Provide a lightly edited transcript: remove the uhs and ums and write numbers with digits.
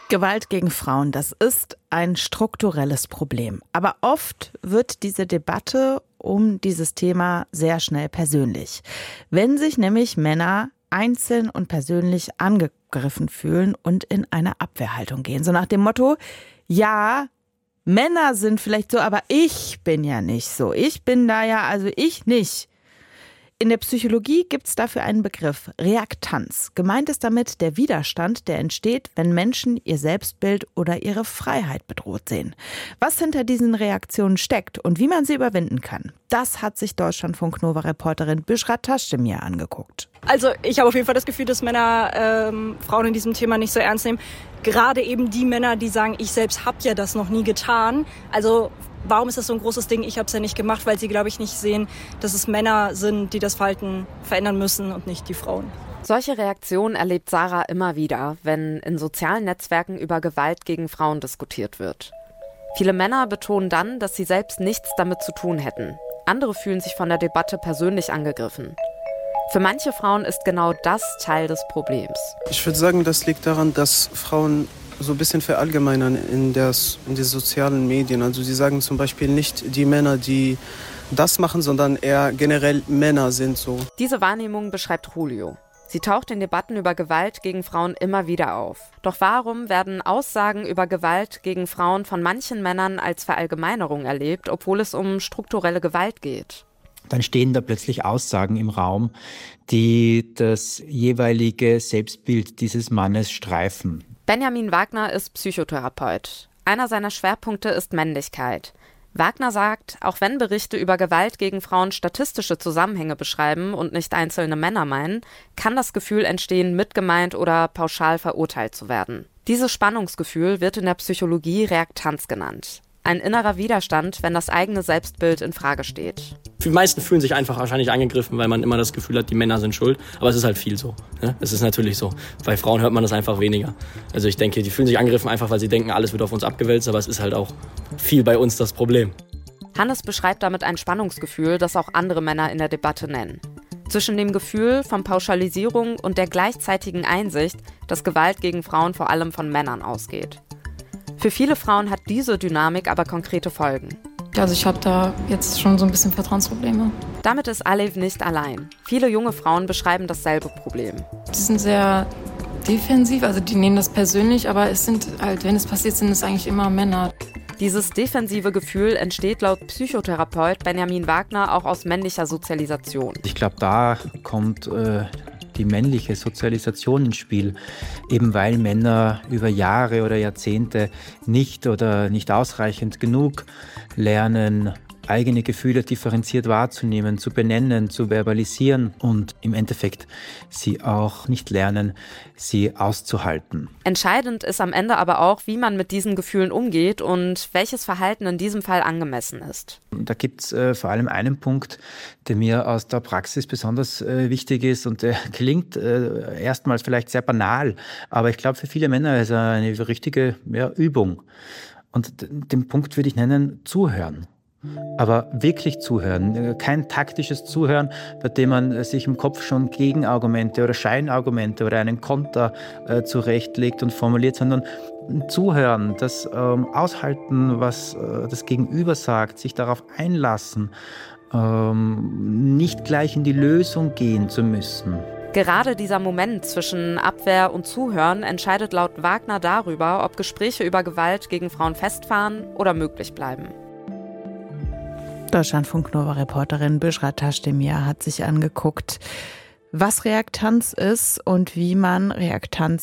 Gewalt gegen Frauen, das ist ein strukturelles Problem. Aber oft wird diese Debatte um dieses Thema sehr schnell persönlich. Wenn sich nämlich Männer einzeln und persönlich angegriffen fühlen und in eine Abwehrhaltung gehen. So nach dem Motto, ja, Männer sind vielleicht so, aber ich bin ja nicht so. Ich bin da ja, also ich nicht. In der Psychologie gibt es dafür einen Begriff, Reaktanz. Gemeint ist damit der Widerstand, der entsteht, wenn Menschen ihr Selbstbild oder ihre Freiheit bedroht sehen. Was hinter diesen Reaktionen steckt und wie man sie überwinden kann, das hat sich Deutschlandfunk-Nova-Reporterin Büschra Taschdemir angeguckt. Also ich habe auf jeden Fall das Gefühl, dass Männer Frauen in diesem Thema nicht so ernst nehmen. Gerade eben die Männer, die sagen, ich selbst habe ja das noch nie getan. Also warum ist das so ein großes Ding? Ich habe es ja nicht gemacht, weil sie, glaube ich, nicht sehen, dass es Männer sind, die das Verhalten verändern müssen und nicht die Frauen. Solche Reaktionen erlebt Sarah immer wieder, wenn in sozialen Netzwerken über Gewalt gegen Frauen diskutiert wird. Viele Männer betonen dann, dass sie selbst nichts damit zu tun hätten. Andere fühlen sich von der Debatte persönlich angegriffen. Für manche Frauen ist genau das Teil des Problems. Ich würde sagen, das liegt daran, dass Frauen so ein bisschen verallgemeinern in den sozialen Medien. Also sie sagen zum Beispiel nicht die Männer, die das machen, sondern eher generell Männer sind so. Diese Wahrnehmung beschreibt Julio. Sie taucht in Debatten über Gewalt gegen Frauen immer wieder auf. Doch warum werden Aussagen über Gewalt gegen Frauen von manchen Männern als Verallgemeinerung erlebt, obwohl es um strukturelle Gewalt geht? Dann stehen da plötzlich Aussagen im Raum, die das jeweilige Selbstbild dieses Mannes streifen. Benjamin Wagner ist Psychotherapeut. Einer seiner Schwerpunkte ist Männlichkeit. Wagner sagt, auch wenn Berichte über Gewalt gegen Frauen statistische Zusammenhänge beschreiben und nicht einzelne Männer meinen, kann das Gefühl entstehen, mitgemeint oder pauschal verurteilt zu werden. Dieses Spannungsgefühl wird in der Psychologie Reaktanz genannt. Ein innerer Widerstand, wenn das eigene Selbstbild in Frage steht. Die meisten fühlen sich einfach wahrscheinlich angegriffen, weil man immer das Gefühl hat, die Männer sind schuld. Aber es ist halt viel so. Ne? Es ist natürlich so. Bei Frauen hört man das einfach weniger. Also ich denke, die fühlen sich angegriffen einfach, weil sie denken, alles wird auf uns abgewälzt. Aber es ist halt auch viel bei uns das Problem. Hannes beschreibt damit ein Spannungsgefühl, das auch andere Männer in der Debatte nennen. Zwischen dem Gefühl von Pauschalisierung und der gleichzeitigen Einsicht, dass Gewalt gegen Frauen vor allem von Männern ausgeht. Für viele Frauen hat diese Dynamik aber konkrete Folgen. Also ich habe da jetzt schon so ein bisschen Vertrauensprobleme. Damit ist Alev nicht allein. Viele junge Frauen beschreiben dasselbe Problem. Die sind sehr defensiv, also die nehmen das persönlich, aber es sind halt, wenn es passiert, sind es eigentlich immer Männer. Dieses defensive Gefühl entsteht laut Psychotherapeut Benjamin Wagner auch aus männlicher Sozialisation. Ich glaube, da kommt die männliche Sozialisation ins Spiel, eben weil Männer über Jahre oder Jahrzehnte nicht ausreichend genug lernen, eigene Gefühle differenziert wahrzunehmen, zu benennen, zu verbalisieren und im Endeffekt sie auch nicht lernen, sie auszuhalten. Entscheidend ist am Ende aber auch, wie man mit diesen Gefühlen umgeht und welches Verhalten in diesem Fall angemessen ist. Da gibt es vor allem einen Punkt, der mir aus der Praxis besonders wichtig ist und der klingt erstmals vielleicht sehr banal, aber ich glaube für viele Männer ist er eine richtige Übung. Und den Punkt würde ich nennen, zuhören. Aber wirklich zuhören, kein taktisches Zuhören, bei dem man sich im Kopf schon Gegenargumente oder Scheinargumente oder einen Konter zurechtlegt und formuliert, sondern zuhören, das aushalten, was das Gegenüber sagt, sich darauf einlassen, nicht gleich in die Lösung gehen zu müssen. Gerade dieser Moment zwischen Abwehr und Zuhören entscheidet laut Wagner darüber, ob Gespräche über Gewalt gegen Frauen festfahren oder möglich bleiben. Deutschlandfunk-Nova-Reporterin Büschra Taschdemir hat sich angeguckt, was Reaktanz ist und wie man Reaktanz